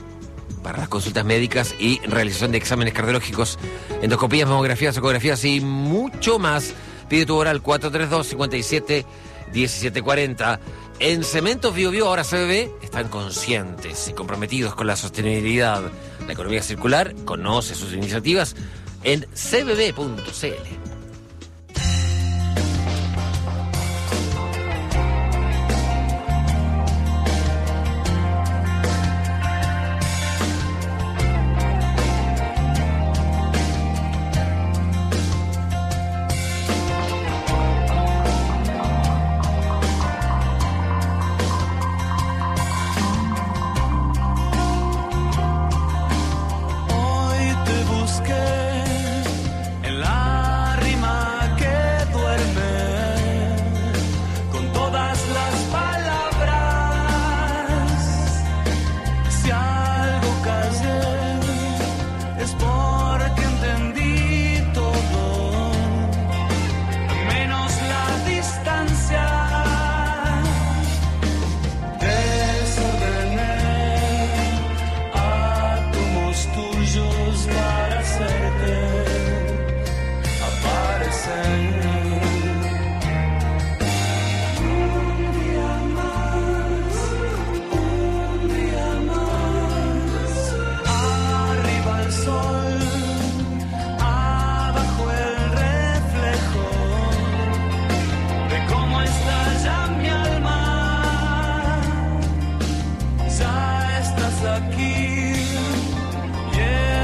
para las consultas médicas y realización de exámenes cardiológicos, endoscopías, mamografías, ecografías y mucho más? Pide tu hora al cuatro tres dos, cinco siete, uno siete cuatro cero. En Cementos Bio Bio, ahora C B B, están conscientes y comprometidos con la sostenibilidad, la economía circular. Conoce sus iniciativas en c b b punto c l.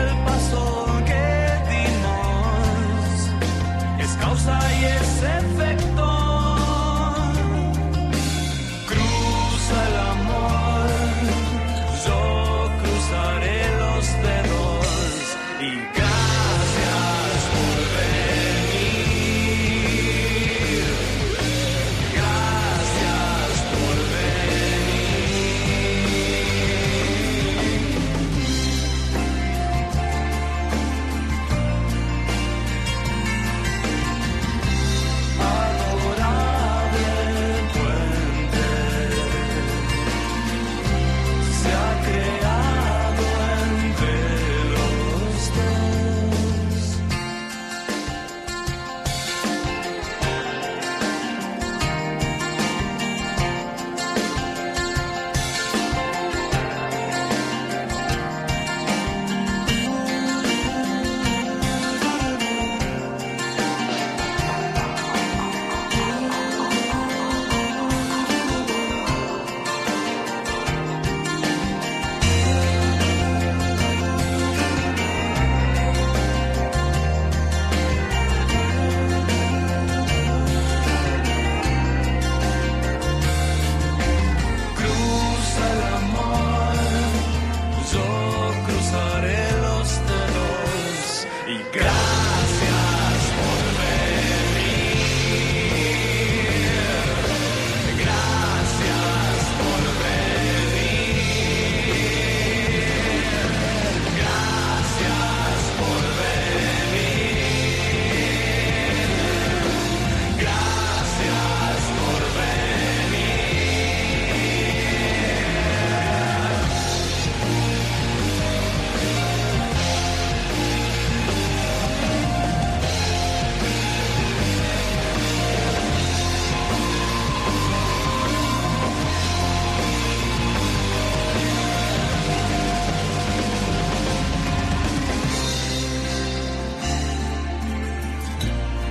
Causa y ese